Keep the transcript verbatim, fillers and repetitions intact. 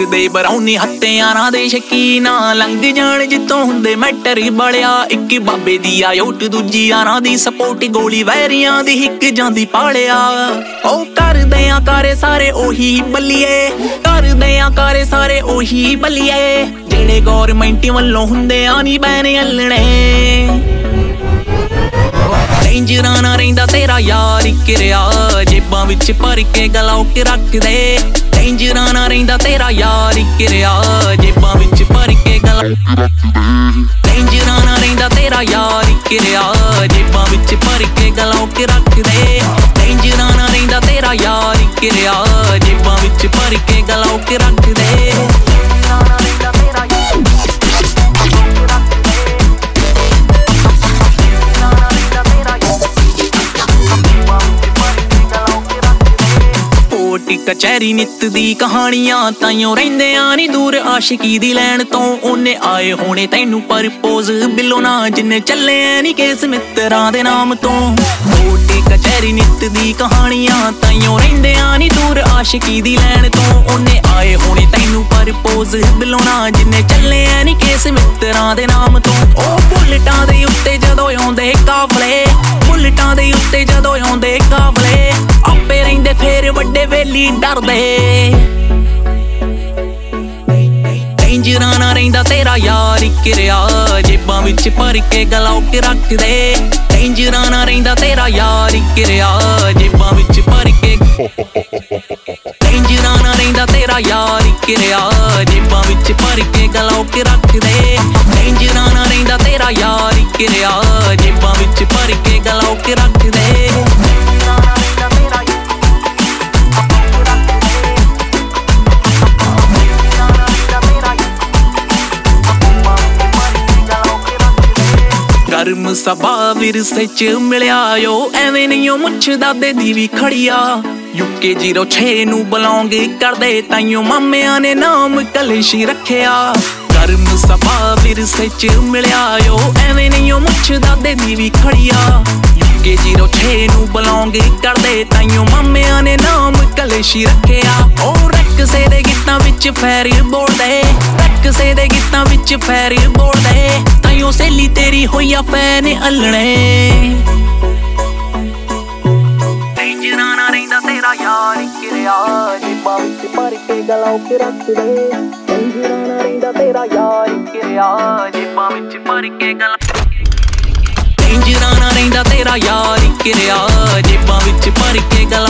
ਦੇ ਬਰਾਉਨੀ ਹੱਤਿਆਰਾਂ ਦੇ ਸ਼ਕੀਨਾ ਲੰਘ ਜਾਣ ਜਿੱਤੋਂ ਹੁੰਦੇ ਮੈਟਰ ਬਲਿਆ ਇੱਕ ਬਾਬੇ ਦੀ ਆਯੋਟ ਦੂਜੀ ਯਾਰਾਂ ਦੀ ਸਪੋਰਟ ਗੋਲੀ ਵੈਰੀਆਂ ਦੀ ਹਿੱਕ ਜਾਂਦੀ ਪਾਲਿਆ ਉਹ ਕਰਦੇ ਆ ਕਾਰੇ ਸਾਰੇ ਉਹੀ ਬੱਲੀਏ ਕਰਦੇ ਆ ਕਾਰੇ ਸਾਰੇ ਉਹੀ ਬੱਲੀਏ ਜਿਹੜੇ ਗੌਰਮੈਂਟ ਵੱਲੋਂ ਹੁੰਦੇ ਆ ਨੀ ਬੈਨ ਅਲਣੇ ਡੇਂਜਰਾਂ ਨਾ ਰਹਿੰਦਾ ਤੇਰਾ ਯਾਰ ਕਿਰਿਆ ਜੇਬਾਂ ਵਿੱਚ ਭਰ ਕੇ ਗਲਾਉਕ ਰੱਖਦੇ ਡੇਂਜਰਾਂ ਨਾ ਰਹਿੰਦਾ ਤੇਰਾ ਯਾਰ ਕਿਰਿਆ ਜੇਬਾਂ ਵਿੱਚ ਭਰ ਕੇ ਗਲਾਉਕ ਰੱਖਦੇ ਡੇਂਜਰਾਂ ਨਾ ਰਹਿੰਦਾ ਤੇਰਾ ਯਾਰ ਕਿਰਿਆ ਜੇਬਾਂ ਵਿੱਚ ਭਰ ਕੇ ਗਲਾਉਕ ਰੱਖਦੇ ਡੇਂਜਰਾਂ ਨਾ ਰਹਿੰਦਾ ਤੇਰਾ ਯਾਰ ਕਿਰਿਆ ਜੇਬਾਂ ਵਿੱਚ ਭਰ ਕੇ ਗਲਾਉਕ ਰੱਖਦੇ ਕਚਹਿਰੀ ਨਿੱਤ ਦੀ ਕਹਾਣੀਆਂ ਤਾਈਓ ਰਹਿੰਦਿਆਂ ਨੀ ਦੂਰ ਆਸ਼ਿਕੀ ਦੀ ਲੈਣ ਤੋਂ ਉਹਨੇ ਆਏ ਹੋਣੇ ਤੈਨੂੰ ਪਰਪੋਜ਼ ਬਿੱਲੋ ਨਾ ਜਿੰਨੇ ਚੱਲੇ ਨੀ ਕੇਸ ਮਿੱਤਰਾਂ ਦੇ ਨਾਮ ਤੋਂ ਮੋਟੀ ਕਚਹਿਰੀ ਨਿੱਤ ਦੀ ਕਹਾਣੀਆਂ ਤਾਈਓ ਰਹਿੰਦਿਆਂ ਨੀ ਦੂਰ ਆਸ਼ਿਕੀ ਦੀ ਲੈਣ ਤੋਂ ਉਹਨੇ ਆਏ ਹੋਣੇ ਤੈਨੂੰ ਪਰਪੋਜ਼ ਬਿੱਲੋ ਨਾ ਜਿੰਨੇ ਚੱਲੇ ਨੀ ਕੇਸ ਮਿੱਤਰਾਂ ਦੇ ਨਾਮ ਤੋਂ ਉਹ ਬੁਲਟਾਂ ਦੇ ਉੱਤੇ ਜਦੋਂ ਆਉਂਦੇ ਕਾਫਲੇ ਬੁਲਟਾਂ ਦੇ ਉੱਤੇ ਜਦੋਂ ਆਉਂਦੇ ਕਾਫਲੇ ਆਪੇ ਰਹਿੰਦੇ ਫੇਰ ਵੱਡੇ ਵੇਲੀ ਡਰਦੇ ਡੇਂਜਰਾਂ ਨਾ ਰਹਿੰਦਾ ਤੇਰਾ ਯਾਰ ਕਿਰਿਆ ਜੇਬਾਂ ਵਿੱਚ ਭਰ ਕੇ ਗਲਾਉਕ ਰੱਖਦੇ ਡੇਂਜਰਾਂ ਨਾ ਰਹਿੰਦਾ ਤੇਰਾ ਯਾਰ ਕਿਰਿਆ ਜੇਬਾਂ ਵਿੱਚ ਭਰ ਕੇ ਡੇਂਜਰਾਂ ਨਾ ਰਹਿੰਦਾ ਤੇਰਾ ਯਾਰ ਕਿਰਿਆ ਜੇਬਾਂ ਵਿੱਚ ਭਰ ਕੇ ਗਲਾਉਕ ਰੱਖਦੇ ਡੇਂਜਰਾਂ ਨਾ ਰਹਿੰਦਾ ਤੇਰਾ ਯਾਰ ਕਿਰਿਆ ਜੇਬਾਂ ਵਿੱਚ ਭਰ ਕੇ ਗਲਾਉਕ ਰੱਖਦੇ ਗਰਮ ਸਭਾ ਵਿਰਸੇ ਚ ਮਿਲਿਆ ਓ ਐਵੇਂ ਨਹੀਂ ਓ ਮੁੱਛ ਦਾਦੇ ਦੀ ਵੀ ਖੜੀਆ ਯੂਕੇ ਜ਼ੀਰੋ ਛੇ ਨੂੰ ਬਿਲੋਂਗ ਕਰਦੇ ਤਾਈਓ ਮਾਮਿਆਂ ਨੇ ਨਾਮ ਕਲੇਸ਼ੀ ਰੱਖਿਆ ਗਰਮ ਸਭਾ ਵਿਰਸੇ ਚ ਮਿਲਿਆ ਓ ਐਵੇਂ ਨਹੀਂ ਓ ਮੁੱਛ ਦਾਦੇ ਦੀ ਵੀ ਖੜੀਆ ਯੂਕੇ ਜ਼ੀਰੋ ਛੇ ਨੂੰ ਬਿਲੋਂਗ ਕਰਦੇ ਤਾਈਓ ਮਾਮਿਆਂ ਨੇ ਨਾਮ ਕਲੇਸ਼ੀ ਰੱਖਿਆ ਉਹ ਰਕਸੇ ਦੇ ਗੀਤਾਂ ਵਿੱਚ ਫੈਰ ਬੋਲਦੇ ਰਕਸੇ ਦੇ ਗੀਤਾਂ ਵਿੱਚ ਫੈਰ ਬੋਲਦੇ ਤਾਈਓ ਸਹੇਲੀ ਤੇਰੀ ਹੋਈ ਆ ਫੈਨ ਅਲਣੇ ਡੇਂਜਰਾਂ ਨਾ ਰਹਿੰਦਾ ਤੇਰਾ ਯਾਰ ਕਿਰਿਆ ਜੇਬਾਂ ਵਿੱਚ ਭਰ ਕੇ ਗਲਾਉਕ ਰੱਖਦੇ ਡੇਂਜਰਾਂ ਨਾ ਰਹਿੰਦਾ ਤੇਰਾ ਯਾਰ ਕਿਰਿਆ ਜੇਬਾਂ ਵਿੱਚ ਭਰ ਕੇ ਗਲਾ ਡੇਂਜਰਾਂ ਨਾ ਰਹਿੰਦਾ ਤੇਰਾ ਯਾਰ ਕਿਰਿਆ ਜੇਬਾਂ ਵਿੱਚ ਭਰ ਕੇ ਗਲਾ